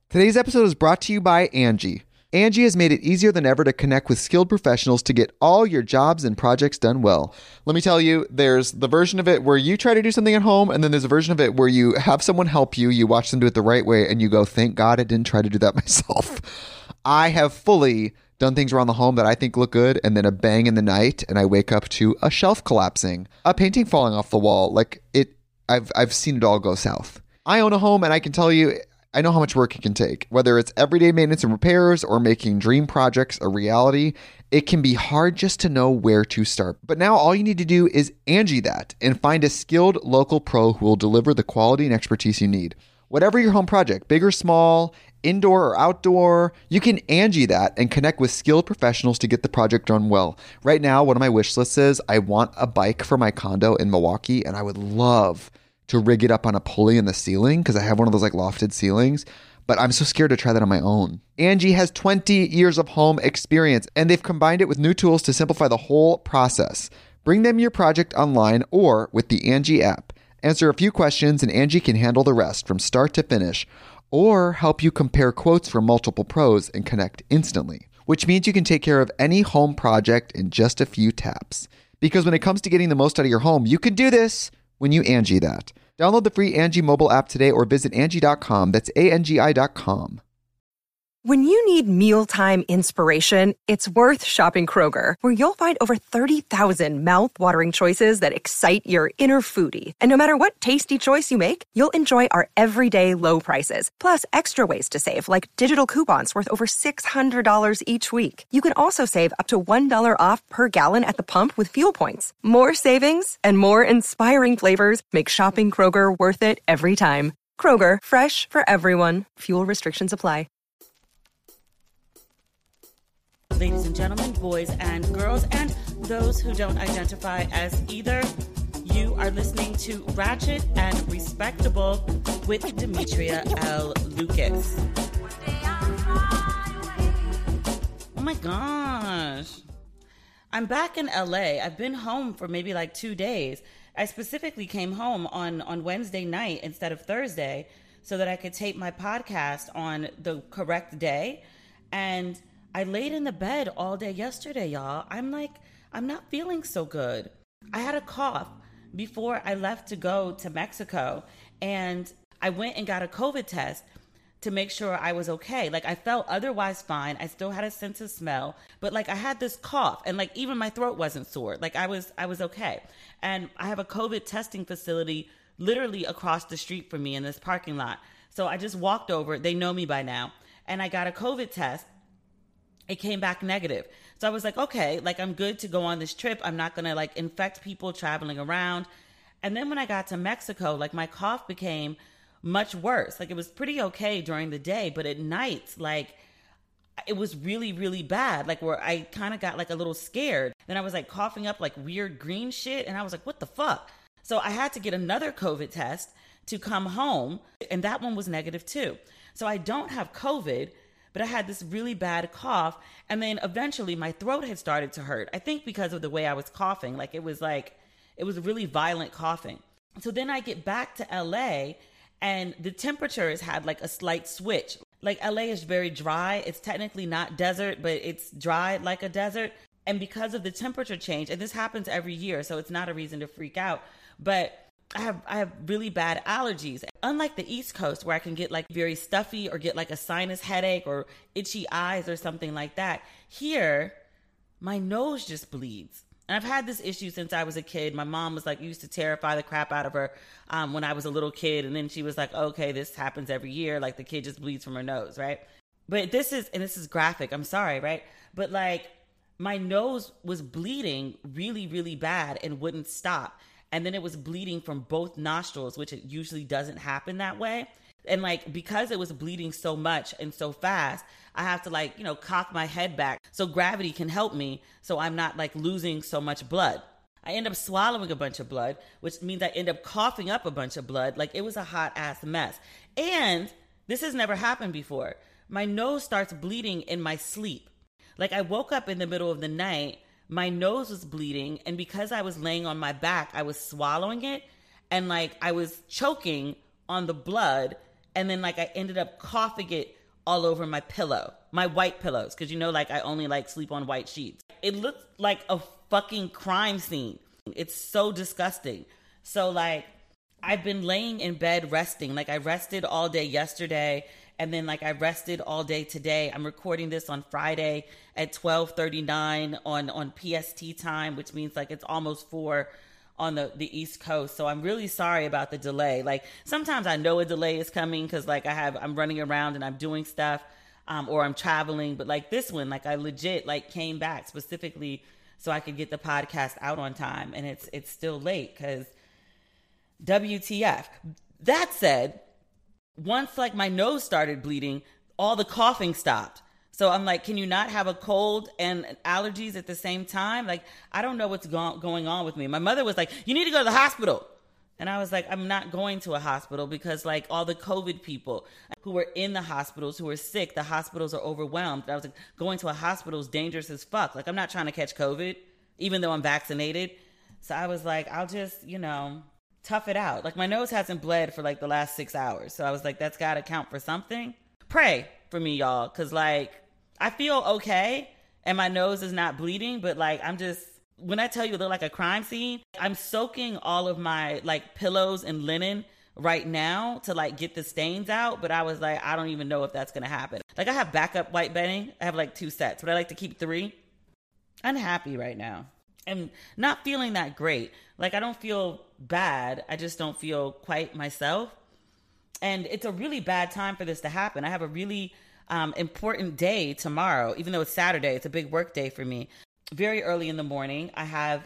Today's episode is brought to you by Angie. Angie has made it easier than ever to connect with skilled professionals to get all your jobs and projects done well. Let me tell you, there's the version of it where you try to do something at home, and then there's a version of it where you have someone help you, you watch them do it the right way, and you go, thank God I didn't try to do that myself. I have fully done things around the home that I think look good, and then a bang in the night, and I wake up to a shelf collapsing, a painting falling off the wall. I've seen it all go south. I own a home, and I can tell you, I know how much work it can take. Whether it's everyday maintenance and repairs or making dream projects a reality, it can be hard just to know where to start. But now all you need to do is Angie that and find a skilled local pro who will deliver the quality and expertise you need. Whatever your home project, big or small, indoor or outdoor, you can Angie that and connect with skilled professionals to get the project done well. Right now, one of my wish lists is I want a bike for my condo in Milwaukee, and I would love to rig it up on a pulley in the ceiling because I have one of those like lofted ceilings, but I'm so scared to try that on my own. Angie has 20 years of home experience, and they've combined it with new tools to simplify the whole process. Bring them your project online or with the Angie app. Answer a few questions and Angie can handle the rest from start to finish, or help you compare quotes from multiple pros and connect instantly, which means you can take care of any home project in just a few taps. Because when it comes to getting the most out of your home, you can do this when you Angie that. Download the free Angie mobile app today or visit Angie.com. That's ANGI.com. When you need mealtime inspiration, it's worth shopping Kroger, where you'll find over 30,000 mouth-watering choices that excite your inner foodie. And no matter what tasty choice you make, you'll enjoy our everyday low prices, plus extra ways to save, like digital coupons worth over $600 each week. You can also save up to $1 off per gallon at the pump with fuel points. More savings and more inspiring flavors make shopping Kroger worth it every time. Kroger, fresh for everyone. Fuel restrictions apply. Ladies and gentlemen, boys and girls, and those who don't identify as either, you are listening to Ratchet and Respectable with Demetria L. Lucas. Oh my gosh. I'm back in LA. I've been home for maybe like 2 days. I specifically came home on Wednesday night instead of Thursday so that I could tape my podcast on the correct day. And I laid in the bed all day yesterday, y'all. I'm not feeling so good. I had a cough before I left to go to Mexico, and I went and got a COVID test to make sure I was okay. Like, I felt otherwise fine. I still had a sense of smell, but like I had this cough, and like even my throat wasn't sore. Like I was okay. And I have a COVID testing facility literally across the street from me in this parking lot. So I just walked over. They know me by now. And I got a COVID test. It came back negative. So I was like, okay, like I'm good to go on this trip. I'm not going to like infect people traveling around. And then when I got to Mexico, like my cough became much worse. Like it was pretty okay during the day, but at night, like it was really, really bad. Like where I kind of got like a little scared. Then I was like coughing up like weird green shit. And I was like, what the fuck? So I had to get another COVID test to come home. And that one was negative too. So I don't have COVID, but I had this really bad cough. And then eventually my throat had started to hurt. I think because of the way I was coughing. Like it was really violent coughing. So then I get back to LA and the temperature has had like a slight switch. Like LA is very dry. It's technically not desert, but it's dry like a desert. And because of the temperature change, and this happens every year, so it's not a reason to freak out, but I have really bad allergies. Unlike the East Coast where I can get like very stuffy or get like a sinus headache or itchy eyes or something like that, here, my nose just bleeds. And I've had this issue since I was a kid. My mom was like, used to terrify the crap out of her when I was a little kid. And then she was like, okay, this happens every year. Like the kid just bleeds from her nose, right? But this is graphic. I'm sorry, right? But like my nose was bleeding really, really bad and wouldn't stop. And then it was bleeding from both nostrils, which it usually doesn't happen that way. And like, because it was bleeding so much and so fast, I have to like, cock my head back so gravity can help me. So I'm not like losing so much blood. I end up swallowing a bunch of blood, which means I end up coughing up a bunch of blood. Like it was a hot ass mess. And this has never happened before. My nose starts bleeding in my sleep. Like I woke up in the middle of the night, my nose was bleeding. And because I was laying on my back, I was swallowing it. And like I was choking on the blood. And then like I ended up coughing it all over my pillow, my white pillows. Cause like I only like sleep on white sheets. It looked like a fucking crime scene. It's so disgusting. So like I've been laying in bed resting. Like I rested all day yesterday. And then like I rested all day today. I'm recording this on Friday at 12:39 on PST time, which means like it's almost 4 on the East Coast. So I'm really sorry about the delay. Like sometimes I know a delay is coming because like I'm running around and I'm doing stuff or I'm traveling. But like this one, like I legit like came back specifically so I could get the podcast out on time. And it's still late because WTF. That said, once like my nose started bleeding, all the coughing stopped. So I'm like, can you not have a cold and allergies at the same time? Like, I don't know what's going on with me. My mother was like, you need to go to the hospital. And I was like, I'm not going to a hospital because like all the COVID people who were in the hospitals, who were sick, the hospitals are overwhelmed. And I was like, going to a hospital is dangerous as fuck. Like, I'm not trying to catch COVID, even though I'm vaccinated. So I was like, I'll just, tough it out. Like my nose hasn't bled for like the last 6 hours. So I was like, that's got to count for something. Pray for me, y'all. Cause like I feel okay and my nose is not bleeding, but like when I tell you it looked like a crime scene, I'm soaking all of my like pillows and linen right now to like get the stains out. But I was like, I don't even know if that's going to happen. Like I have backup white bedding. I have like 2 sets, but I like to keep 3. Unhappy right now. And not feeling that great. Like I don't feel bad. I just don't feel quite myself. And it's a really bad time for this to happen. I have a really important day tomorrow, even though it's Saturday. It's a big work day for me. Very early in the morning, I have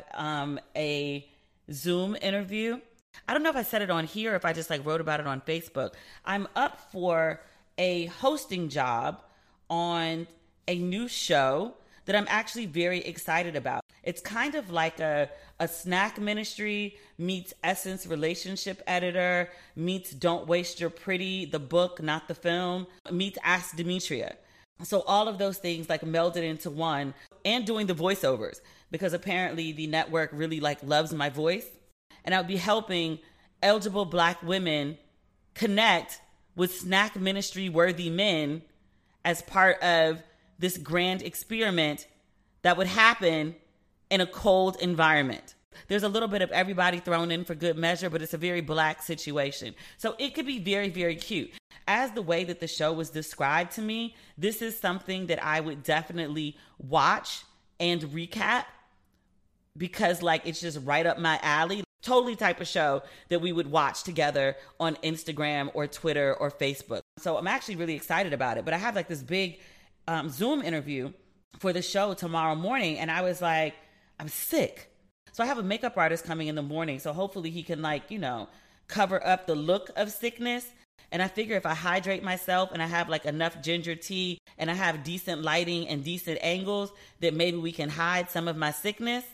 a Zoom interview. I don't know if I said it on here or if I just like wrote about it on Facebook. I'm up for a hosting job on a new show that I'm actually very excited about. It's kind of like a snack ministry meets Essence relationship editor, meets Don't Waste Your Pretty, the book, not the film, meets Ask Demetria. So all of those things like melded into one, and doing the voiceovers because apparently the network really like loves my voice. And I would be helping eligible Black women connect with snack ministry worthy men as part of this grand experiment that would happen in a cold environment. There's a little bit of everybody thrown in for good measure, but it's a very Black situation. So it could be very, very cute. As the way that the show was described to me, this is something that I would definitely watch and recap because like it's just right up my alley. Totally type of show that we would watch together on Instagram or Twitter or Facebook. So I'm actually really excited about it. But I have like this big Zoom interview for the show tomorrow morning. And I was like, I'm sick. So I have a makeup artist coming in the morning. So hopefully he can like, cover up the look of sickness. And I figure if I hydrate myself and I have like enough ginger tea and I have decent lighting and decent angles, that maybe we can hide some of my sickness.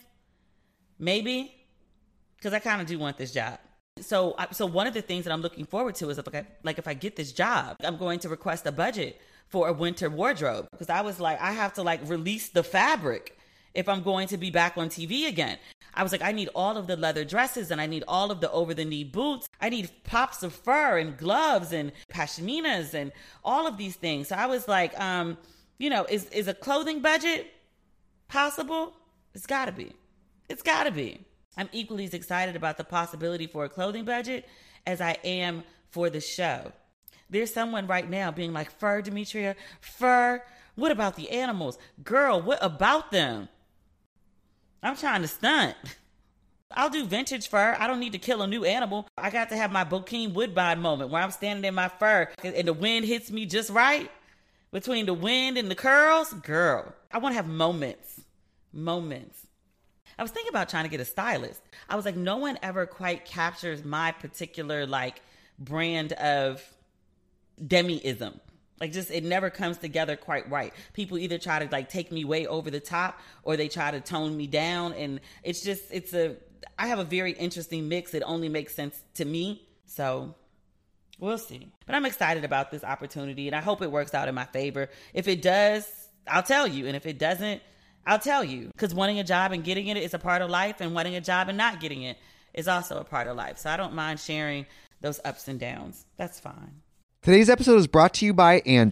Maybe. Because I kind of do want this job. So one of the things that I'm looking forward to is if I get this job, I'm going to request a budget for a winter wardrobe. Because I was like, I have to like release the fabric if I'm going to be back on TV again. I was like, I need all of the leather dresses and I need all of the over-the-knee boots. I need pops of fur and gloves and pashminas and all of these things. So I was like, is a clothing budget possible? It's got to be. It's got to be. I'm equally as excited about the possibility for a clothing budget as I am for the show. There's someone right now being like, fur, Demetria, fur? What about the animals? Girl, what about them? I'm trying to stunt. I'll do vintage fur. I don't need to kill a new animal. I got to have my Bokeem Woodbine moment where I'm standing in my fur and the wind hits me just right between the wind and the curls. Girl, I want to have moments. I was thinking about trying to get a stylist. I was like, no one ever quite captures my particular like brand of demi-ism. Like just, it never comes together quite right. People either try to like take me way over the top or they try to tone me down. And it's just, I have a very interesting mix. It only makes sense to me. So we'll see. But I'm excited about this opportunity and I hope it works out in my favor. If it does, I'll tell you. And if it doesn't, I'll tell you. Because wanting a job and getting it is a part of life, and wanting a job and not getting it is also a part of life. So I don't mind sharing those ups and downs. That's fine. Today's episode is brought to you by Angie.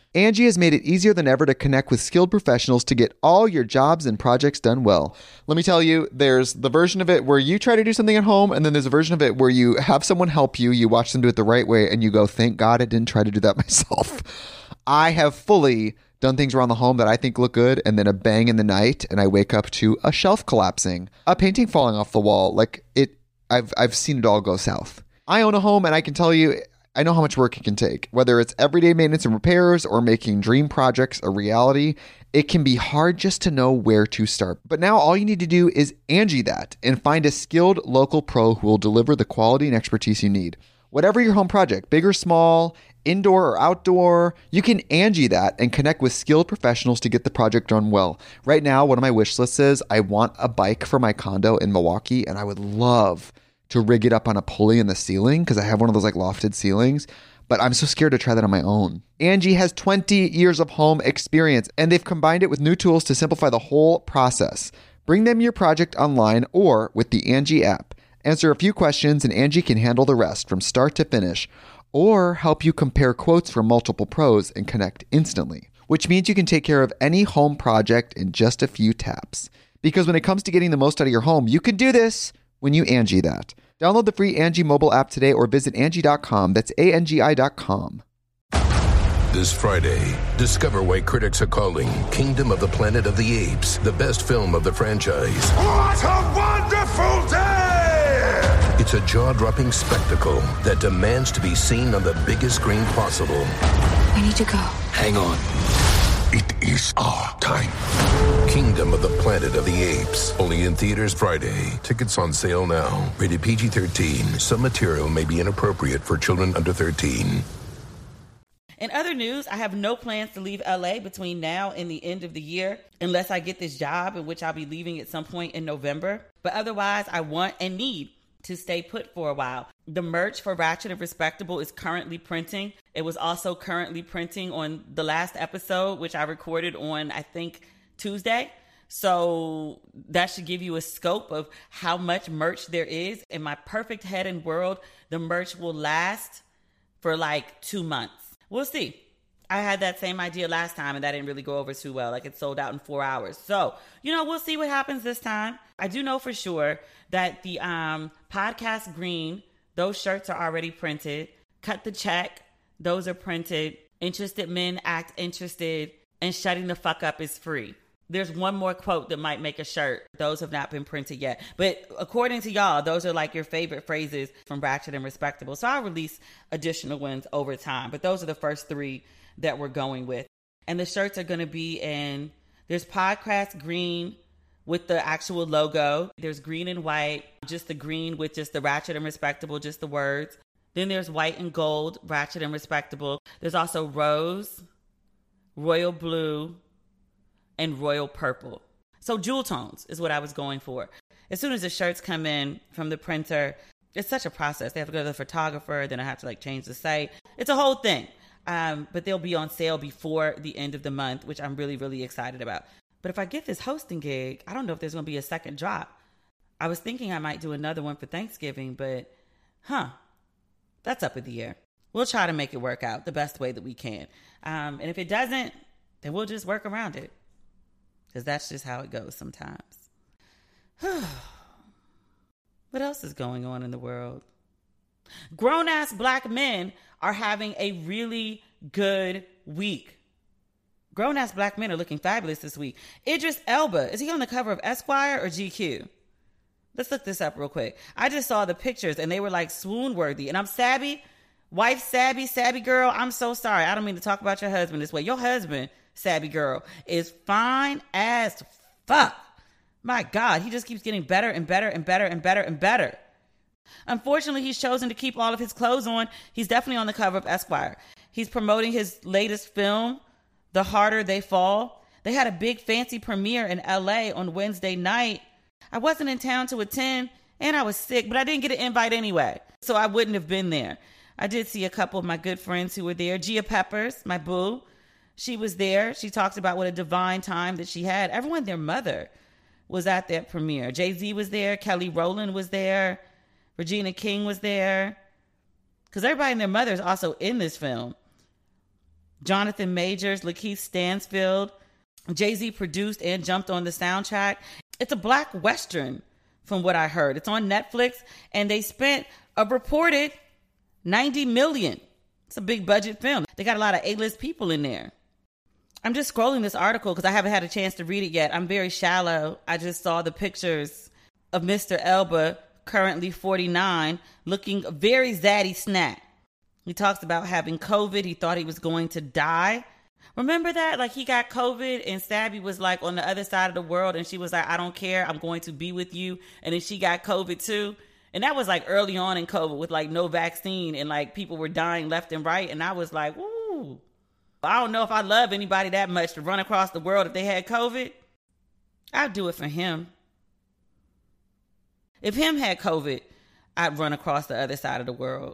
Angie has made it easier than ever to connect with skilled professionals to get all your jobs and projects done well. Let me tell you, there's the version of it where you try to do something at home, and then there's a version of it where you have someone help you, you watch them do it the right way, and you go, thank God I didn't try to do that myself. I have fully done things around the home that I think look good, and then a bang in the night, and I wake up to a shelf collapsing, a painting falling off the wall. I've seen it all go south. I own a home, and I can tell you, I know how much work it can take. Whether it's everyday maintenance and repairs or making dream projects a reality, it can be hard just to know where to start. But now all you need to do is Angie that and find a skilled local pro who will deliver the quality and expertise you need. Whatever your home project, big or small, indoor or outdoor, you can Angie that and connect with skilled professionals to get the project done well. Right now, one of my wish lists is I want a bike for my condo in Milwaukee, and I would love to rig it up on a pulley in the ceiling because I have one of those like lofted ceilings, but I'm so scared to try that on my own. Angie has 20 years of home experience, and they've combined it with new tools to simplify the whole process. Bring them your project online or with the Angie app. Answer a few questions and Angie can handle the rest from start to finish, or help you compare quotes from multiple pros and connect instantly, which means you can take care of any home project in just a few taps. Because when it comes to getting the most out of your home, you can do this when you Angie that. Download the free Angie mobile app today or visit Angie.com. That's ANGI.com. This Friday, discover why critics are calling Kingdom of the Planet of the Apes the best film of the franchise. What a wonderful day! It's a jaw-dropping spectacle that demands to be seen on the biggest screen possible. I need to go. Hang on. It is our time. Kingdom of the Planet of the Apes. Only in theaters Friday. Tickets on sale now. Rated PG-13. Some material may be inappropriate for children under 13. In other news, I have no plans to leave LA between now and the end of the year, unless I get this job, in which I'll be leaving at some point in November. But otherwise, I want and need to stay put for a while. The merch for Ratchet and Respectable is currently printing. It was also currently printing on the last episode, which I recorded on, I think, Tuesday. So that should give you a scope of how much merch there is. In my perfect head and world, the merch will last for like 2 months. We'll see. I had that same idea last time and that didn't really go over too well. Like it sold out in 4 hours. So, we'll see what happens this time. I do know for sure that the podcast green, those shirts are already printed. Cut the check, those are printed. Interested men act interested, and shutting the fuck up is free. There's one more quote that might make a shirt. Those have not been printed yet. But according to y'all, those are like your favorite phrases from Ratchet and Respectable. So I'll release additional ones over time. But those are the first 3 that we're going with. And the shirts are going to be there's podcast green with the actual logo. There's green and white, just the green with just the Ratchet and Respectable, just the words. Then there's white and gold, Ratchet and Respectable. There's also rose, royal blue, and royal purple. So jewel tones is what I was going for. As soon as the shirts come in from the printer, it's such a process. They have to go to the photographer, then I have to change the site. It's a whole thing. But they'll be on sale before the end of the month, which I'm really, really excited about. But if I get this hosting gig, I don't know if there's going to be a second drop. I was thinking I might do another one for Thanksgiving, but that's up in the air. We'll try to make it work out the best way that we can. And if it doesn't, then we'll just work around it. Because that's just how it goes sometimes. What else is going on in the world? Grown-ass black men are having a really good week. Grown-ass black men are looking fabulous this week. Idris Elba, is he on the cover of Esquire or GQ? Let's look this up real quick. I just saw the pictures and they were like swoon-worthy. And I'm Sabby, wife Sabby girl, I'm so sorry. I don't mean to talk about your husband this way. Your husband, Sabby girl, is fine as fuck. My God, he just keeps getting better and better and better and better and better. Unfortunately, he's chosen to keep all of his clothes on. He's definitely on the cover of Esquire. He's promoting his latest film, The Harder They Fall. They had a big fancy premiere in LA on Wednesday night. I wasn't in town to attend and I was sick, but I didn't get an invite anyway, so I wouldn't have been there. I did see a couple of my good friends who were there. Gia Peppers, my boo, she was there. She talked about what a divine time that she had. Everyone, their mother, was at that premiere. Jay-Z was there. Kelly Rowland was there. Regina King was there. Because everybody and their mother is also in this film. Jonathan Majors, Lakeith Stansfield. Jay-Z produced and jumped on the soundtrack. It's a black Western from what I heard. It's on Netflix and they spent a reported $90 million. It's a big budget film. They got a lot of A-list people in there. I'm just scrolling this article because I haven't had a chance to read it yet. I'm very shallow. I just saw the pictures of Mr. Elba, currently 49, looking very zaddy snap. He talks about having COVID. He thought he was going to die. Remember that? Like, he got COVID and Stabby was like on the other side of the world and she was like, I don't care. I'm going to be with you. And then she got COVID too. And that was like early on in COVID with like no vaccine and like people were dying left and right. And I was like, ooh, I don't know if I love anybody that much to run across the world if they had COVID. I'd do it for him. If him had COVID, I'd run across the other side of the world.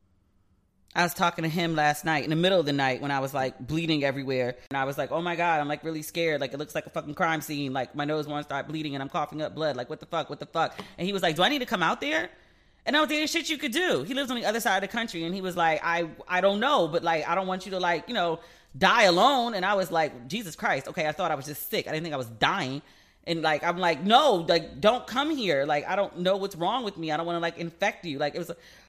I was talking to him last night in the middle of the night when I was like bleeding everywhere. And I was like, oh my God, I'm like really scared. Like, it looks like a fucking crime scene. Like, my nose wants to start bleeding and I'm coughing up blood. Like, what the fuck? And he was like, do I need to come out there? And I was like, there's shit you could do. He lives on the other side of the country. And he was like, I don't know, but like, I don't want you to like, you know, die alone. And I was like, Jesus Christ. Okay, I thought I was just sick. I didn't think I was dying. And like, I'm like, no, like, don't come here. Like, I don't know what's wrong with me. I don't want to like infect you. Like, it was,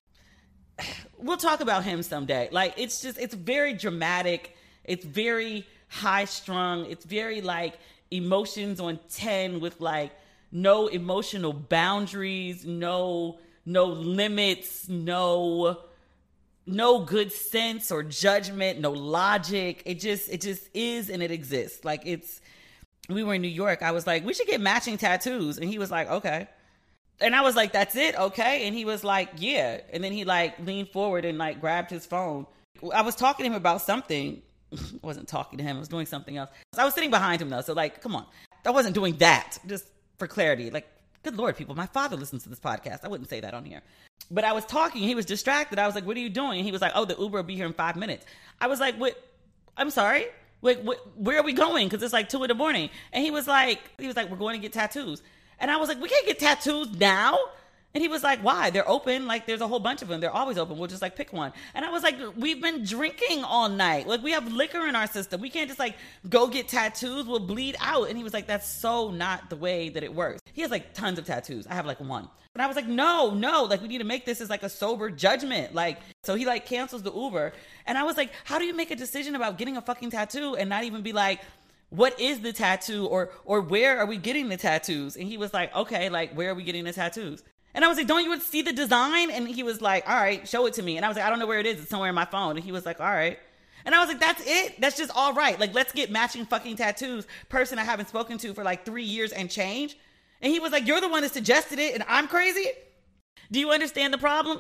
we'll talk about him someday. Like, it's just, it's very dramatic. It's very high strung. It's very like emotions on 10 with like no emotional boundaries, no limits, no good sense or judgment, no logic. It just is and it exists. Like, we were in New York. I was like, we should get matching tattoos. And he was like, okay. And I was like, that's it? Okay. And he was like, yeah. And then he like leaned forward and like grabbed his phone. I was talking to him about something. I wasn't talking to him. I was doing something else. I was sitting behind him though. So like, come on. I wasn't doing that. Just for clarity. Like, good Lord, people. My father listens to this podcast. I wouldn't say that on here. But I was talking. He was distracted. I was like, what are you doing? And he was like, oh, the Uber will be here in 5 minutes. I was like, what? I'm sorry. Wait, where are we going? Because it's like 2 a.m. And he was like, we're going to get tattoos. And I was like, we can't get tattoos now. And he was like, why? They're open. Like, there's a whole bunch of them. They're always open. We'll just like pick one. And I was like, we've been drinking all night. Like, we have liquor in our system. We can't just like go get tattoos. We'll bleed out. And he was like, that's so not the way that it works. He has like tons of tattoos. I have like one. And I was like, no, like, we need to make this as like a sober judgment. Like, so he like cancels the Uber. And I was like, how do you make a decision about getting a fucking tattoo and not even be like, what is the tattoo or where are we getting the tattoos? And he was like, okay, like, where are we getting the tattoos? And I was like, don't you see the design? And he was like, all right, show it to me. And I was like, I don't know where it is. It's somewhere in my phone. And he was like, all right. And I was like, that's it? That's just all right. Like, let's get matching fucking tattoos. Person I haven't spoken to for like 3 years and change. And he was like, you're the one that suggested it and I'm crazy? Do you understand the problem?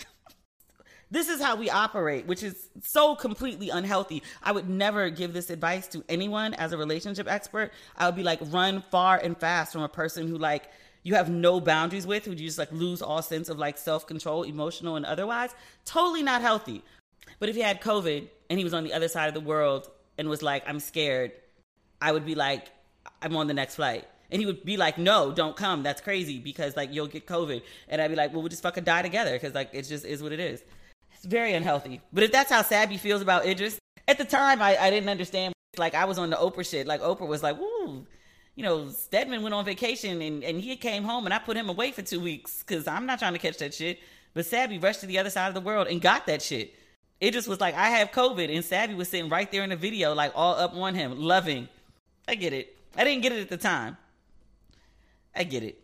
This is how we operate, which is so completely unhealthy. I would never give this advice to anyone as a relationship expert. I would be like, run far and fast from a person who like you have no boundaries with, who you just like lose all sense of like self-control, emotional and otherwise. Totally not healthy. But if he had COVID and he was on the other side of the world and was like, I'm scared, I would be like, I'm on the next flight. And he would be like, no, don't come. That's crazy because like you'll get COVID. And I'd be like, well, we'll just fucking die together because like it just is what it is. It's very unhealthy. But if that's how Sabby feels about Idris, at the time, I didn't understand. Like, I was on the Oprah shit. Like, Oprah was like, woo, you know, Stedman went on vacation and he came home and I put him away for 2 weeks because I'm not trying to catch that shit. But Sabby rushed to the other side of the world and got that shit. Idris was like, I have COVID. And Sabby was sitting right there in the video, like, all up on him, loving. I get it. I didn't get it at the time. I get it.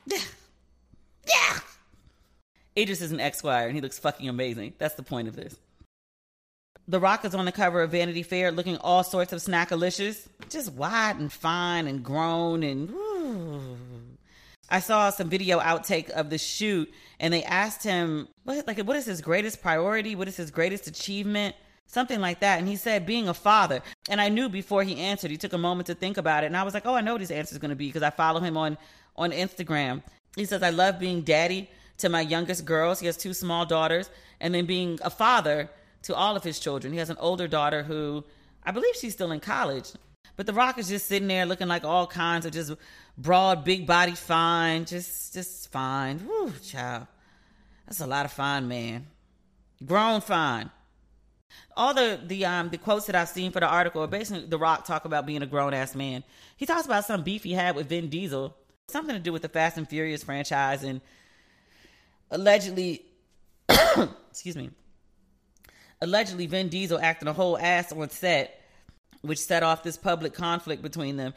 Yeah. Idris is an Esquire, and he looks fucking amazing. That's the point of this. The Rock is on the cover of Vanity Fair looking all sorts of snackalicious. Just wide and fine and grown and... Woo. I saw some video outtake of the shoot, and they asked him, what is his greatest priority? What is his greatest achievement? Something like that. And he said, being a father. And I knew before he answered, he took a moment to think about it. And I was like, oh, I know what his answer is going to be because I follow him on Instagram. He says, I love being daddy to my youngest girls. He has 2 small daughters. And then being a father to all of his children. He has an older daughter who, I believe she's still in college. But The Rock is just sitting there looking like all kinds of just broad, big body fine. Just fine. Woo, child. That's a lot of fine, man. Grown fine. All the quotes that I've seen for the article are basically The Rock talk about being a grown-ass man. He talks about some beef he had with Vin Diesel, something to do with the Fast and Furious franchise, and allegedly, allegedly Vin Diesel acting a whole ass on set, which set off this public conflict between them.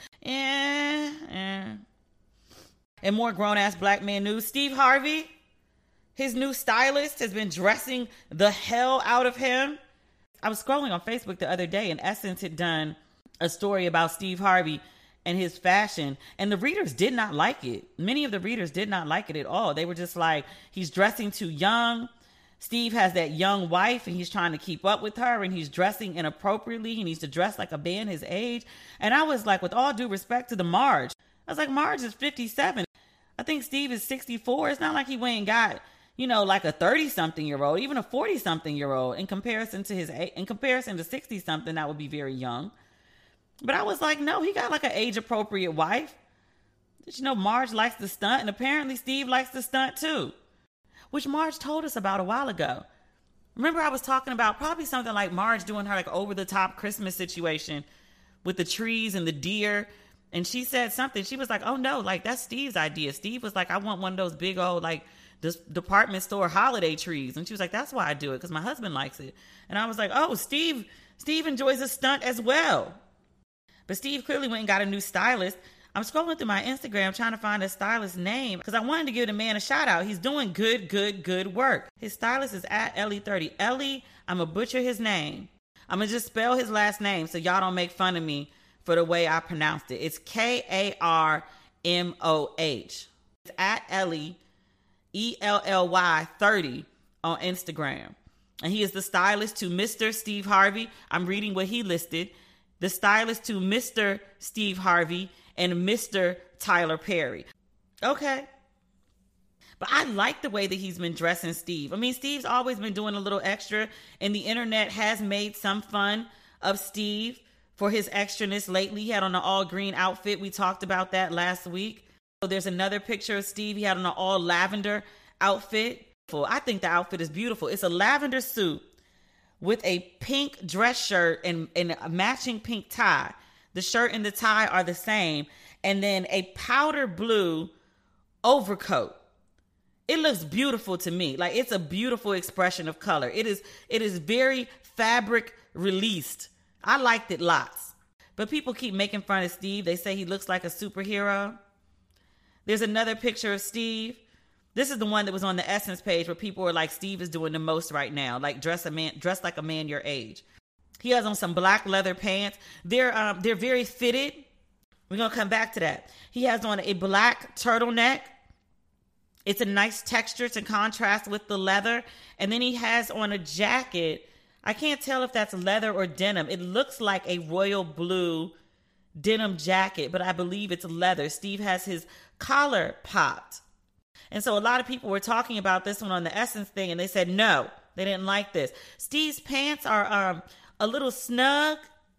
And more grown-ass black man news. Steve Harvey, his new stylist, has been dressing the hell out of him. I was scrolling on Facebook the other day, and Essence had done a story about Steve Harvey and his fashion, and the readers did not like it. Many of the readers did not like it at all. They were just like, he's dressing too young. Steve has that young wife, and he's trying to keep up with her, and he's dressing inappropriately. He needs to dress like a man his age. And I was like, with all due respect to the Marge, I was like, Marge is 57. I think Steve is 64. It's not like he went and got, like a 30-something-year-old, even a 40-something-year-old in comparison to 60-something, that would be very young. But I was like, no, he got like an age-appropriate wife. Did you know Marge likes to stunt? And apparently Steve likes to stunt too, which Marge told us about a while ago. Remember I was talking about probably something like Marge doing her like over-the-top Christmas situation with the trees and the deer. And she said something. She was like, oh no, like that's Steve's idea. Steve was like, I want one of those big old like this department store holiday trees. And she was like, that's why I do it, because my husband likes it. And I was like, oh, Steve enjoys a stunt as well. But Steve clearly went and got a new stylist. I'm scrolling through my Instagram trying to find a stylist's name because I wanted to give the man a shout out. He's doing good work. His stylist is at Ellie30. Ellie, I'm going to butcher his name. I'm going to just spell his last name so y'all don't make fun of me for the way I pronounced it. It's Karmoh. It's at Ellie, ELLY 30 on Instagram. And he is the stylist to Mr. Steve Harvey. I'm reading what he listed. The stylist to Mr. Steve Harvey and Mr. Tyler Perry. Okay. But I like the way that he's been dressing Steve. I mean, Steve's always been doing a little extra, and the internet has made some fun of Steve for his extraness lately. He had on an all green outfit. We talked about that last week. So there's another picture of Steve. He had on an all lavender outfit. I think the outfit is beautiful. It's a lavender suit with a pink dress shirt and a matching pink tie. The shirt and the tie are the same. And then a powder blue overcoat. It looks beautiful to me. Like, it's a beautiful expression of color. It is very fabric released. I liked it lots. But people keep making fun of Steve. They say he looks like a superhero. There's another picture of Steve. This is the one that was on the Essence page where people were like, Steve is doing the most right now. Like, dress like a man your age. He has on some black leather pants. They're very fitted. We're going to come back to that. He has on a black turtleneck. It's a nice texture to contrast with the leather. And then he has on a jacket. I can't tell if that's leather or denim. It looks like a royal blue denim jacket, but I believe it's leather. Steve has his collar popped. And so a lot of people were talking about this one on the Essence thing, and they said no, they didn't like this. Steve's pants are a little snug.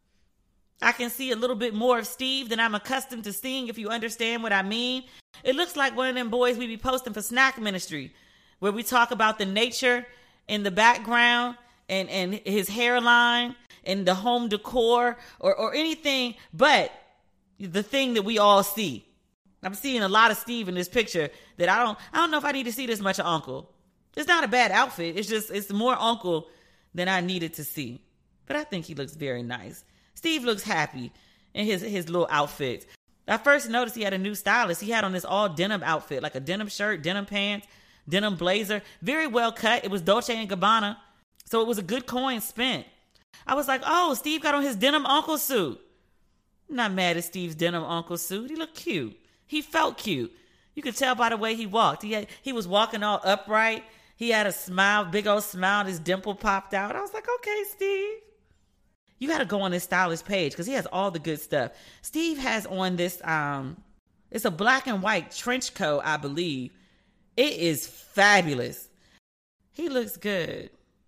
I can see a little bit more of Steve than I'm accustomed to seeing, if you understand what I mean. It looks like one of them boys we be posting for Snack Ministry, where we talk about the nature in the background and his hairline and the home decor or anything but the thing that we all see. I'm seeing a lot of Steve in this picture that I don't know if I need to see this much of Uncle. It's not a bad outfit. It's more Uncle than I needed to see. But I think he looks very nice. Steve looks happy in his little outfits. I first noticed he had a new stylist. He had on this all denim outfit, like a denim shirt, denim pants, denim blazer. Very well cut. It was Dolce & Gabbana. So it was a good coin spent. I was like, oh, Steve got on his denim uncle suit. I'm not mad at Steve's denim uncle suit. He looked cute. He felt cute. You could tell by the way he walked. He was walking all upright. He had a smile, big old smile, and his dimple popped out. I was like, okay, Steve. You got to go on his stylist page because he has all the good stuff. Steve has on this, it's a black and white trench coat, I believe. It is fabulous. He looks good.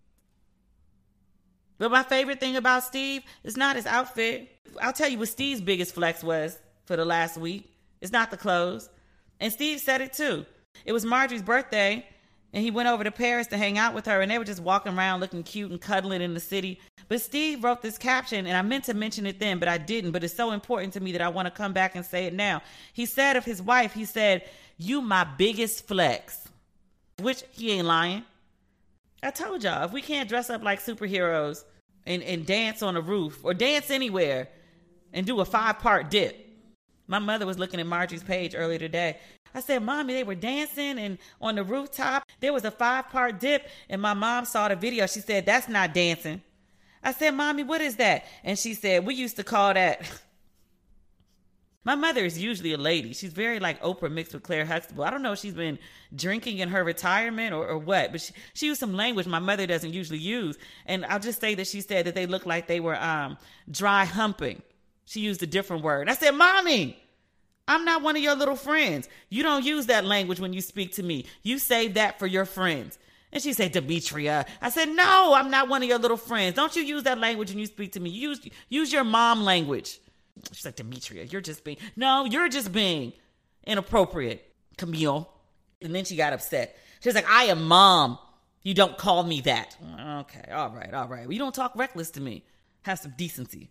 But my favorite thing about Steve is not his outfit. I'll tell you what Steve's biggest flex was for the last week. It's not the clothes. And Steve said it too. It was Marjorie's birthday, And he went over to Paris to hang out with her, and they were just walking around looking cute and cuddling in the city. But Steve wrote this caption, and I meant to mention it then, but I didn't. But it's so important to me that I want to come back and say it now. He said of his wife, he said, "You my biggest flex," which he ain't lying. I told y'all, if we can't dress up like superheroes and dance on a roof or dance anywhere and do a 5-part dip. My mother was looking at Marjorie's page earlier today. I said, "Mommy, they were dancing and on the rooftop, there was a 5-part dip." And my mom saw the video. She said, "That's not dancing." I said, "Mommy, what is that?" And she said, "We used to call that." My mother is usually a lady. She's very like Oprah mixed with Claire Huxtable. I don't know if she's been drinking in her retirement or what, but she used some language my mother doesn't usually use. And I'll just say that she said that they looked like they were dry humping. She used a different word. I said, "Mommy, I'm not one of your little friends. You don't use that language when you speak to me. You save that for your friends." And she said, "Demetria." I said, "No, I'm not one of your little friends. Don't you use that language when you speak to me. Use your mom language." She's like, "Demetria, you're just being inappropriate, Camille." And then she got upset. She was like, "I am mom. You don't call me that." Okay, all right. Well, you don't talk reckless to me. Have some decency.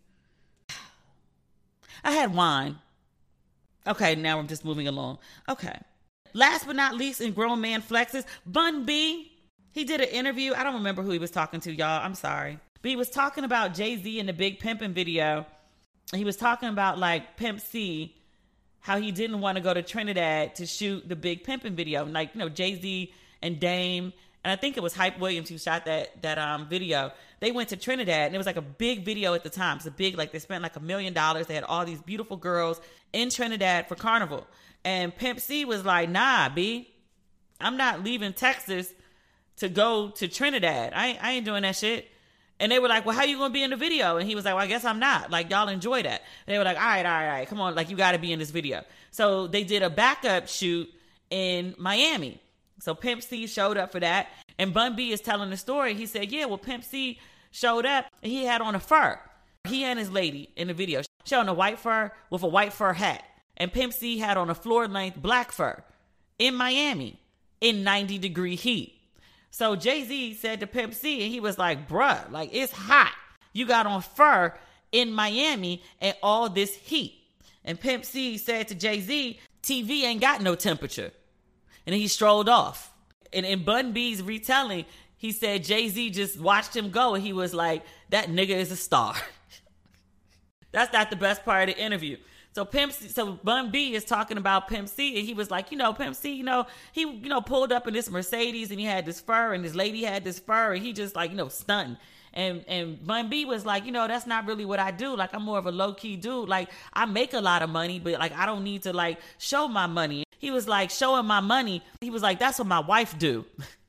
I had wine. Okay, now I'm just moving along. Okay. Last but not least, in Grown Man Flexes, Bun B. He did an interview. I don't remember who he was talking to, y'all. I'm sorry. But he was talking about Jay-Z in the Big Pimpin' video. He was talking about like Pimp C, how he didn't want to go to Trinidad to shoot the Big Pimpin' video. Like, Jay-Z and Dame, and I think it was Hype Williams who shot that video. They went to Trinidad, and it was like a big video at the time. It's a big, like they spent like $1 million. They had all these beautiful girls in Trinidad for Carnival. And Pimp C was like, "Nah, B, I'm not leaving Texas to go to Trinidad. I ain't doing that shit." And they were like, "Well, how you going to be in the video?" And he was like, "Well, I guess I'm not. Like, y'all enjoy that." And they were like, all right. Come on. Like, you got to be in this video. So they did a backup shoot in Miami. So Pimp C showed up for that. And Bun B is telling the story. He said, "Yeah, well, Pimp C showed up and he had on a fur. He and his lady in the video. She had on a white fur with a white fur hat. And Pimp C had on a floor-length black fur in Miami in 90-degree heat. So Jay-Z said to Pimp C, and he was like, "Bruh, like, it's hot. You got on fur in Miami and all this heat." And Pimp C said to Jay-Z, "TV ain't got no temperature." And then he strolled off. And in Bun B's retelling, he said Jay-Z just watched him go, and he was like, "That nigga is a star." That's not the best part of the interview. So Bun B is talking about Pimp C, and he was like, Pimp C, he, pulled up in this Mercedes, and he had this fur, and his lady had this fur, and he just like, stunting. And Bun B was like, that's not really what I do. Like, I'm more of a low-key dude. Like, I make a lot of money, but like, I don't need to like show my money. He was like, showing my money. He was like, "That's what my wife do."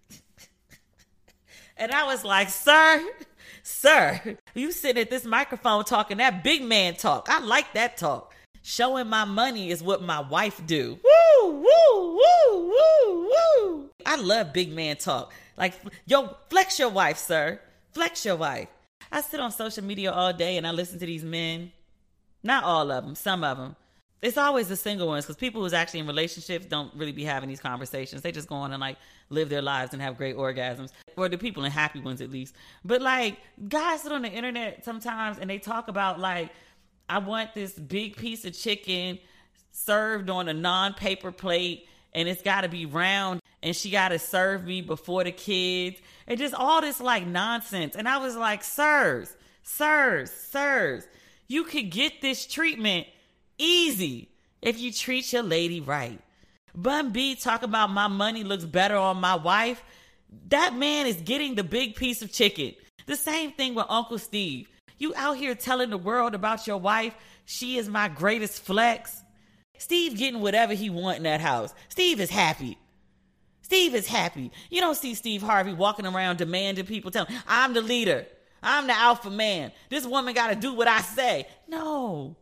And I was like, Sir, you sitting at this microphone talking that big man talk. I like that talk. Showing my money is what my wife do. Woo, woo, woo, woo, woo. I love big man talk. Like, yo, flex your wife, sir. Flex your wife. I sit on social media all day and I listen to these men. Not all of them, some of them. It's always the single ones, because people who's actually in relationships don't really be having these conversations. They just go on and like live their lives and have great orgasms. Or the people in happy ones, at least. But like, guys sit on the internet sometimes and they talk about like, "I want this big piece of chicken served on a non-paper plate, and it's got to be round, and she got to serve me before the kids," and just all this like nonsense. And I was like, sirs, you could get this treatment easy if you treat your lady right. Bun B talking about "my money looks better on my wife." That man is getting the big piece of chicken. The same thing with Uncle Steve. You out here telling the world about your wife, "She is my greatest flex." Steve getting whatever he want in that house. Steve is happy. You don't see Steve Harvey walking around demanding people tell him, "I'm the leader. I'm the alpha man. This woman got to do what I say." No.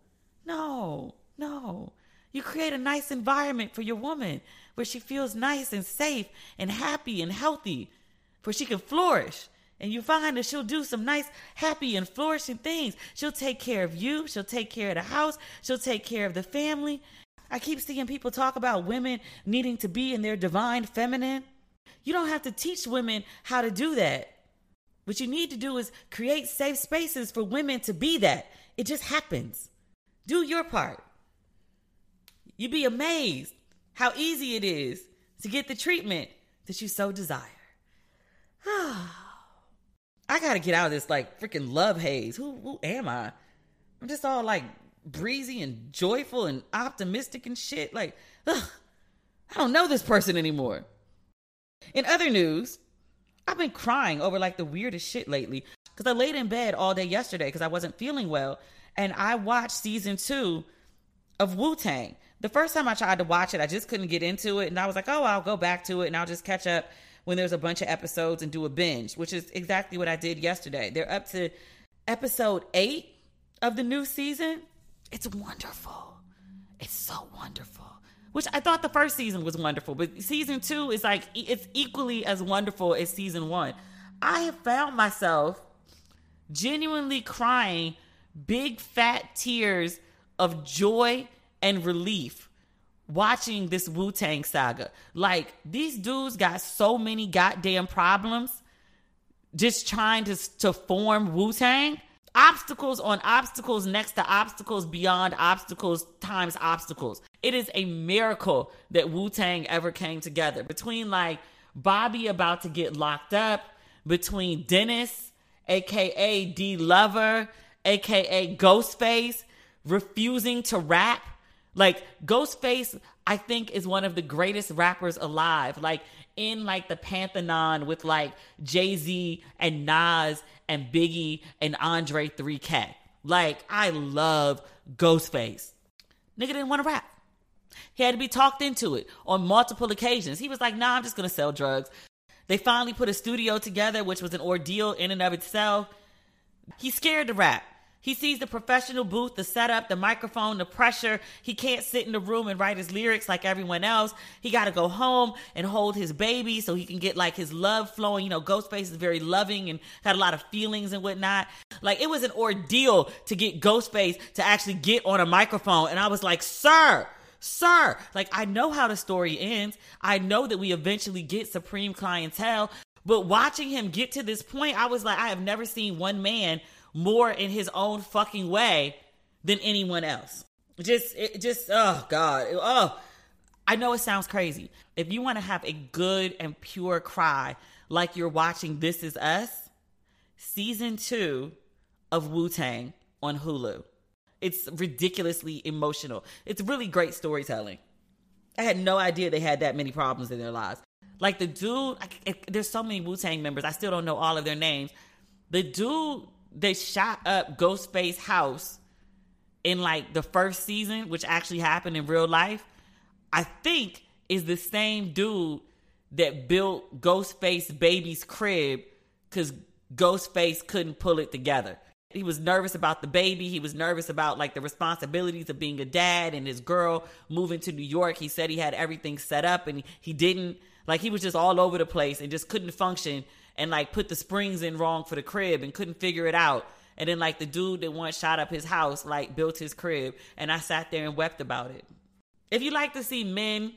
You create a nice environment for your woman where she feels nice and safe and happy and healthy, where she can flourish. And you find that she'll do some nice, happy, and flourishing things. She'll take care of you. She'll take care of the house. She'll take care of the family. I keep seeing people talk about women needing to be in their divine feminine. You don't have to teach women how to do that. What you need to do is create safe spaces for women to be that. It just happens. Do your part. You'd be amazed how easy it is to get the treatment that you so desire. I gotta get out of this like freaking love haze. Who am I? I'm just all like breezy and joyful and optimistic and shit. Like, I don't know this person anymore. In other news, I've been crying over like the weirdest shit lately because I laid in bed all day yesterday because I wasn't feeling well, and I watched season 2 of Wu-Tang. The first time I tried to watch it, I just couldn't get into it, and I was like, oh, I'll go back to it and I'll just catch up when there's a bunch of episodes and do a binge, which is exactly what I did yesterday. They're up to episode 8 of the new season. It's wonderful. It's so wonderful. Which I thought the first season was wonderful, but season 2 is like, it's equally as wonderful as season 1. I have found myself genuinely crying big fat tears of joy and relief watching this Wu-Tang saga. Like, these dudes got so many goddamn problems just trying to form Wu-Tang. Obstacles on obstacles next to obstacles beyond obstacles times obstacles. It is a miracle that Wu-Tang ever came together. Between like Bobby about to get locked up, between Dennis, aka D Lover, aka Ghostface, refusing to rap. Like, Ghostface, I think, is one of the greatest rappers alive. Like, in like the pantheon with like Jay-Z and Nas and Biggie and Andre 3K. Like, I love Ghostface. Nigga didn't want to rap. He had to be talked into it on multiple occasions. He was like, nah, I'm just going to sell drugs. They finally put a studio together, which was an ordeal in and of itself. He's scared to rap. He sees the professional booth, the setup, the microphone, the pressure. He can't sit in the room and write his lyrics like everyone else. He got to go home and hold his baby so he can get like his love flowing. You know, Ghostface is very loving and had a lot of feelings and whatnot. Like, it was an ordeal to get Ghostface to actually get on a microphone. And I was like, sir, like, I know how the story ends. I know that we eventually get Supreme Clientele. But watching him get to this point, I was like, I have never seen one man more in his own fucking way than anyone else. Oh God. Oh, I know it sounds crazy. If you want to have a good and pure cry, like you're watching This Is Us, season 2 of Wu-Tang on Hulu. It's ridiculously emotional. It's really great storytelling. I had no idea they had that many problems in their lives. Like, the dude, there's so many Wu-Tang members. I still don't know all of their names. The dude, they shot up Ghostface's house in like the first season, which actually happened in real life, I think is the same dude that built Ghostface baby's crib because Ghostface couldn't pull it together. He was nervous about the baby. He was nervous about like the responsibilities of being a dad and his girl moving to New York. He said he had everything set up and he didn't. Like, he was just all over the place and just couldn't function and like put the springs in wrong for the crib and couldn't figure it out. And then like the dude that once shot up his house, like built his crib, and I sat there and wept about it. If you like to see men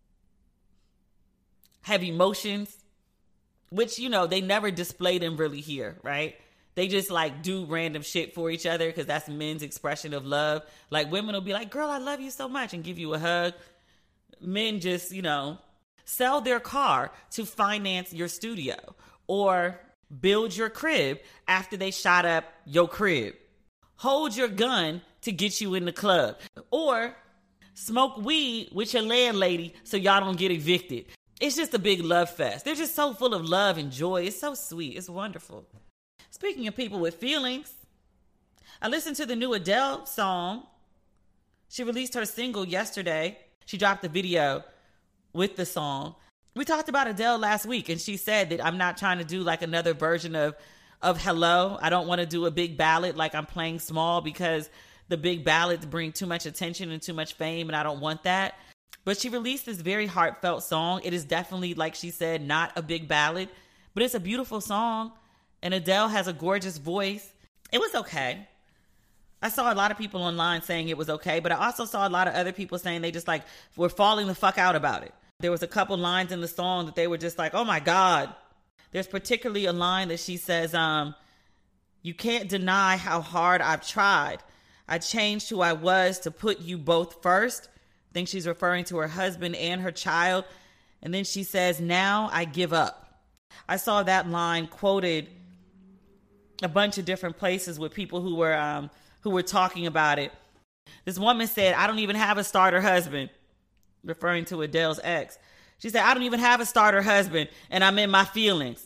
have emotions, which, you know, they never display them really here, right? They just like do random shit for each other because that's men's expression of love. Like, women will be like, girl, I love you so much, and give you a hug. Men just, you know, sell their car to finance your studio or build your crib after they shot up your crib. Hold your gun to get you in the club, or smoke weed with your landlady so y'all don't get evicted. It's just a big love fest. They're just so full of love and joy. It's so sweet. It's wonderful. Speaking of people with feelings, I listened to the new Adele song. She released her single yesterday. She dropped the video with the song. We talked about Adele last week, and she said that I'm not trying to do like another version of Hello. I don't want to do a big ballad like I'm playing small because the big ballads bring too much attention and too much fame, and I don't want that. But she released this very heartfelt song. It is definitely, like she said, not a big ballad, but it's a beautiful song, and Adele has a gorgeous voice. It was okay. I saw a lot of people online saying it was okay, but I also saw a lot of other people saying they just like were falling the fuck out about it. There was a couple lines in the song that they were just like, oh my God. There's particularly a line that she says, you can't deny how hard I've tried. I changed who I was to put you both first. I think she's referring to her husband and her child. And then she says, now I give up. I saw that line quoted a bunch of different places with people who were talking about it. This woman said, I don't even have a starter husband, referring to Adele's ex. She said, I don't even have a starter husband and I'm in my feelings.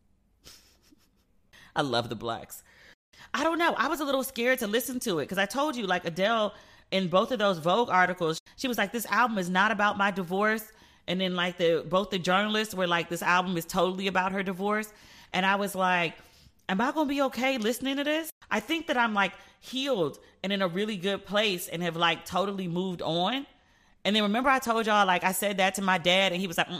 I love the blacks. I don't know. I was a little scared to listen to it because I told you, like, Adele, in both of those Vogue articles, she was like, this album is not about my divorce. And then like both the journalists were like, this album is totally about her divorce. And I was like, am I going to be okay listening to this? I think that I'm like healed and in a really good place and have like totally moved on. And then remember I told y'all, like, I said that to my dad and he was like,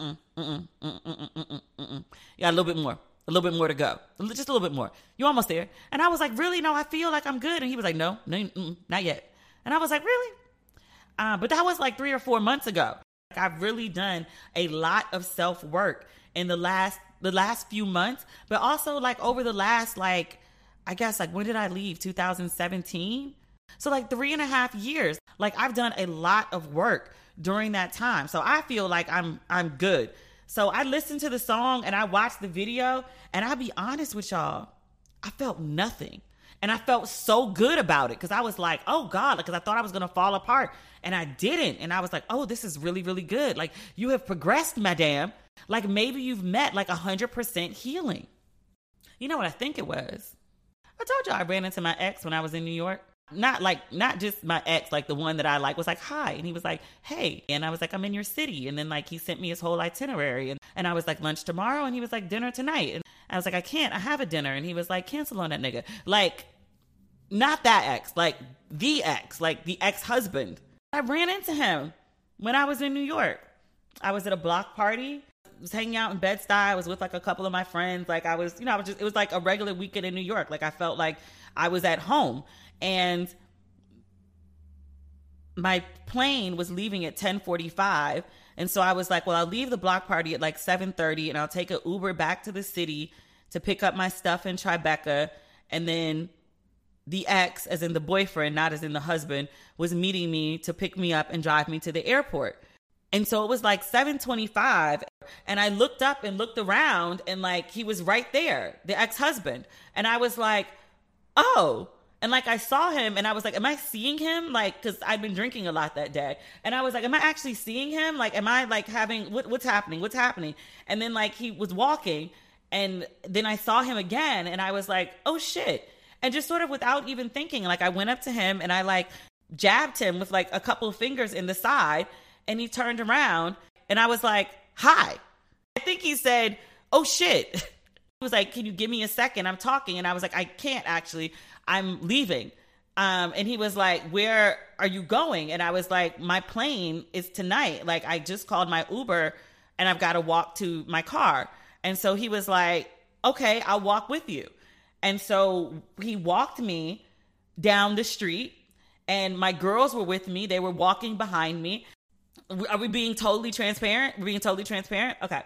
yeah, a little bit more to go. Just a little bit more. You're almost there. And I was like, really? No, I feel like I'm good. And he was like, no, not yet. And I was like, really? But that was like 3 or 4 months ago. Like, I've really done a lot of self-work in the last few months, but also like over the last, like, I guess, like, when did I leave? 2017? So like 3.5 years. Like, I've done a lot of work during that time. So I feel like I'm good. So I listened to the song and I watched the video, and I'll be honest with y'all, I felt nothing. And I felt so good about it because I was like, oh God, because I thought I was going to fall apart and I didn't. And I was like, oh, this is really, really good. Like, you have progressed, madame. Like, maybe you've met like 100% healing. You know what I think it was? I told you I ran into my ex when I was in New York. Not just my ex, like the one that I like was like, hi. And he was like, hey. And I was like, I'm in your city. And then like he sent me his whole itinerary. And I was like, lunch tomorrow. And he was like, dinner tonight. And I was like, I can't. I have a dinner. And he was like, cancel on that nigga. Like, not that ex, like the ex-husband. I ran into him when I was in New York. I was at a block party. I was hanging out in Bed-Stuy. I was with like a couple of my friends. Like it was like a regular weekend in New York. Like, I felt like I was at home. And my plane was leaving at 10:45. And so I was like, well, I'll leave the block party at like 7:30 and I'll take an Uber back to the city to pick up my stuff in Tribeca. And then the ex, as in the boyfriend, not as in the husband, was meeting me to pick me up and drive me to the airport. And so it was like 7:25, and I looked up and looked around, and like he was right there, the ex-husband. And I was like, oh. And like I saw him, and I was like, am I seeing him? Like, because I'd been drinking a lot that day. And I was like, am I actually seeing him? Like, am I like having, what's happening? What's happening? And then like he was walking, and then I saw him again, and I was like, oh shit. And just sort of without even thinking, like I went up to him and I like jabbed him with like a couple of fingers in the side, and he turned around and I was like, hi. I think he said, oh shit. He was like, can you give me a second? I'm talking. And I was like, I can't actually, I'm leaving. And he was like, where are you going? And I was like, my plane is tonight. Like, I just called my Uber and I've got to walk to my car. And so he was like, okay, I'll walk with you. And so he walked me down the street, and my girls were with me. They were walking behind me. Are we being totally transparent? We're being totally transparent? Okay.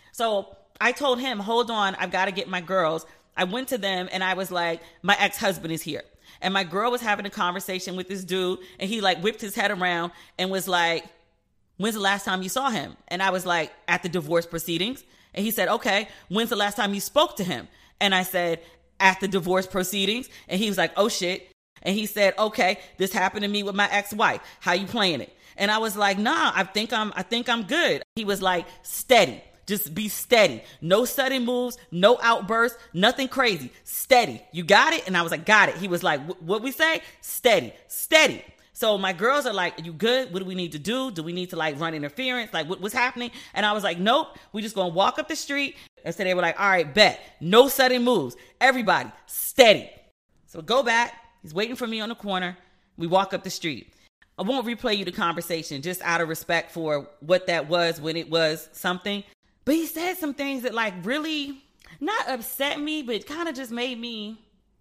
So I told him, hold on, I've got to get my girls. I went to them and I was like, my ex-husband is here. And my girl was having a conversation with this dude, and he like whipped his head around and was like, when's the last time you saw him? And I was like, at the divorce proceedings. And he said, okay, when's the last time you spoke to him? And I said, at the divorce proceedings. And he was like, oh shit. And he said, okay, this happened to me with my ex-wife. How you playing it? And I was like, nah, I think I'm good. He was like, steady. Just be steady. No sudden moves, no outbursts, nothing crazy. Steady. You got it? And I was like, got it. He was like, what we say? Steady. Steady. So my girls are like, are you good? What do we need to do? Do we need to like run interference? Like what's happening? And I was like, nope, we just gonna walk up the street. And so they were like, all right, bet. No sudden moves. Everybody, steady. So go back. He's waiting for me on the corner. We walk up the street. I won't replay you the conversation just out of respect for what that was when it was something. But he said some things that like really not upset me, but kind of just made me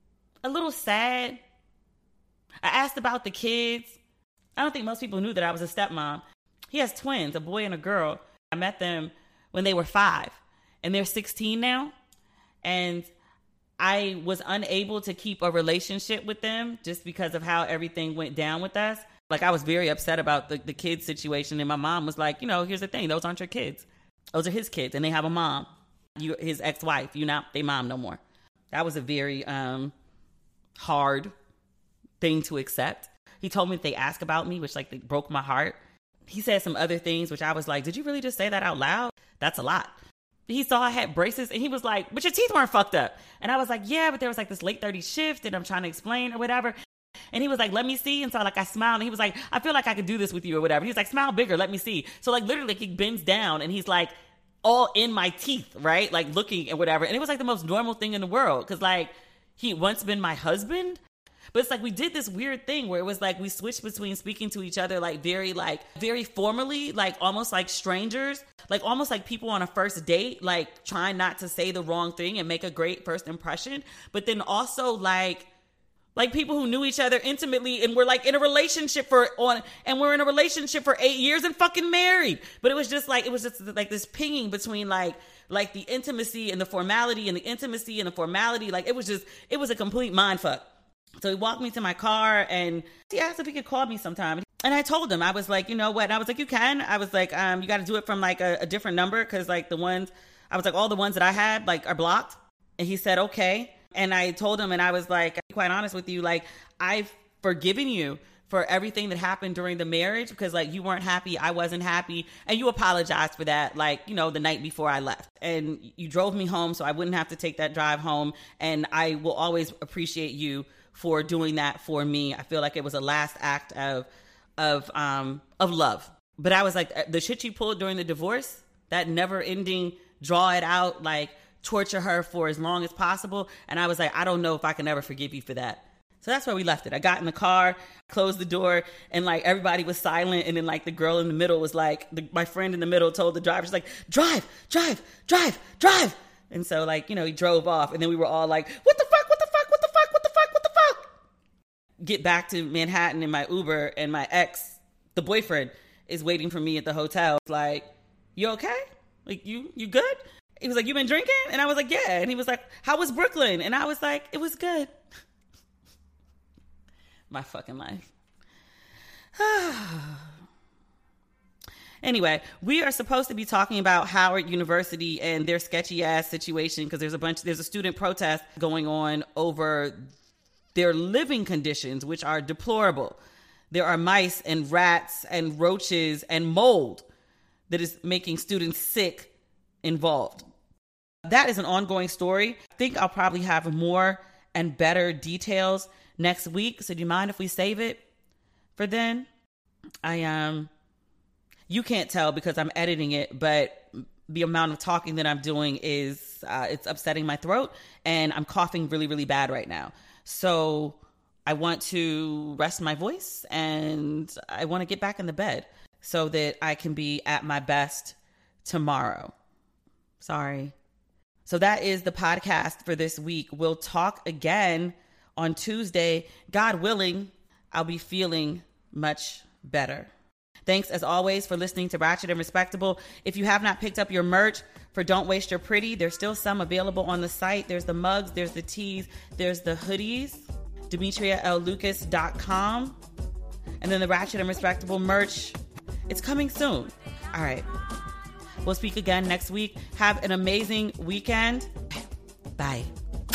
a little sad. I asked about the kids. I don't think most people knew that I was a stepmom. He has twins, a boy and a girl. I met them when they were 5 and they're 16 now. And I was unable to keep a relationship with them just because of how everything went down with us. Like, I was very upset about the kids situation. And my mom was like, here's the thing. Those aren't your kids. Those are his kids. And they have a mom. His ex-wife. You're not their mom no more. That was a very hard thing to accept. He told me that they asked about me, which like broke my heart. He said some other things, which I was like, did you really just say that out loud? That's a lot. He saw I had braces and he was like, but your teeth weren't fucked up. And I was like, yeah, but there was like this late 30s shift and I'm trying to explain or whatever. And he was like, let me see. And so like I smiled and he was like, I feel like I could do this with you or whatever. He was like, smile bigger, let me see. So like literally he bends down and he's like all in my teeth, right? Like looking and whatever. And it was like the most normal thing in the world. Cause like he once been my husband. But it's like we did this weird thing where it was like we switched between speaking to each other like very formally, like almost like strangers, like almost like people on a first date, like trying not to say the wrong thing and make a great first impression. But then also like people who knew each other intimately and were like in a relationship we're in a relationship for 8 years and fucking married. But it was just like this pinging between like the intimacy and the formality and the intimacy and the formality. Like it was a complete mind fuck. So he walked me to my car and he asked if he could call me sometime. And I told him, I was like, you know what? And I was like, you can. I was like, you got to do it from like a different number. Cause like all the ones that I had like are blocked. And he said, okay. And I told him, and I was like, quite honest with you, like I've forgiven you for everything that happened during the marriage because like you weren't happy. I wasn't happy. And you apologized for that. Like, the night before I left and you drove me home so I wouldn't have to take that drive home. And I will always appreciate you for doing that for me. I feel like it was a last act of love. But I was like, the shit you pulled during the divorce, that never ending, draw it out, like torture her for as long as possible. And I was like, I don't know if I can ever forgive you for that. So that's where we left it. I got in the car, closed the door, and like everybody was silent. And then like the girl in the middle was like, my friend in the middle told the driver, she's like, drive. And so like, he drove off and then we were all like, what the fuck? Get back to Manhattan in my Uber and my ex, the boyfriend, is waiting for me at the hotel. Like, you okay? Like, you good? He was like, you been drinking? And I was like, yeah. And he was like, how was Brooklyn? And I was like, it was good. My fucking life. Anyway, we are supposed to be talking about Howard University and their sketchy ass situation because there's a student protest going on over their living conditions, which are deplorable. There are mice and rats and roaches and mold that is making students sick involved. That is an ongoing story. I think I'll probably have more and better details next week. So do you mind if we save it for then? You can't tell because I'm editing it, but the amount of talking that I'm doing is, it's upsetting my throat and I'm coughing really, really bad right now. So I want to rest my voice and I want to get back in the bed so that I can be at my best tomorrow. Sorry. So that is the podcast for this week. We'll talk again on Tuesday. God willing, I'll be feeling much better. Thanks as always for listening to Ratchet and Respectable. If you have not picked up your merch for Don't Waste Your Pretty, there's still some available on the site. There's the mugs, there's the tees, there's the hoodies, DemetriaLLucas.com. And then the Ratchet and Respectable merch, it's coming soon. All right. We'll speak again next week. Have an amazing weekend. Bye.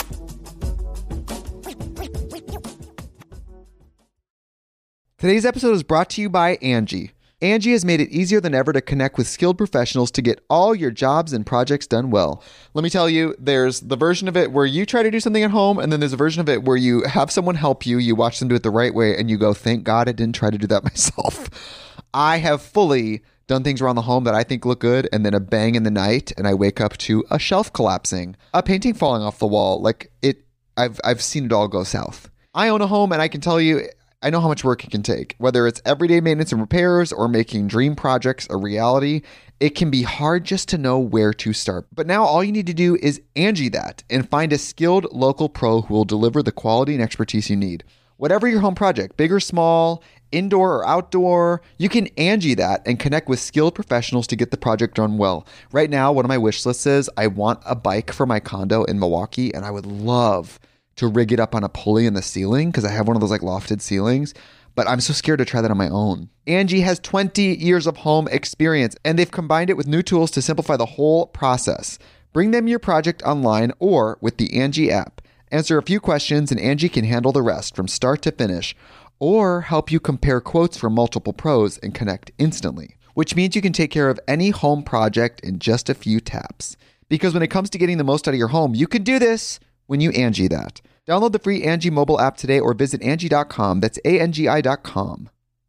Today's episode is brought to you by Angie. Angie has made it easier than ever to connect with skilled professionals to get all your jobs and projects done well. Let me tell you, there's the version of it where you try to do something at home, and then there's a version of it where you have someone help you, you watch them do it the right way, and you go, thank God I didn't try to do that myself. I have fully done things around the home that I think look good, and then a bang in the night, and I wake up to a shelf collapsing, a painting falling off the wall. Like, I've seen it all go south. I own a home, and I can tell you, I know how much work it can take. Whether it's everyday maintenance and repairs or making dream projects a reality, it can be hard just to know where to start. But now all you need to do is Angie that and find a skilled local pro who will deliver the quality and expertise you need. Whatever your home project, big or small, indoor or outdoor. You can Angie that and connect with skilled professionals to get the project done well. Right now, one of my wish lists is I want a bike for my condo in Milwaukee, and I would love to rig it up on a pulley in the ceiling because I have one of those like lofted ceilings, but I'm so scared to try that on my own. Angie has 20 years of home experience, and they've combined it with new tools to simplify the whole process. Bring them your project online or with the Angie app. Answer a few questions and Angie can handle the rest from start to finish, or help you compare quotes from multiple pros and connect instantly, which means you can take care of any home project in just a few taps. Because when it comes to getting the most out of your home, you can do this when you Angie that. Download the free Angie mobile app today or visit Angie.com. That's ANGI.com.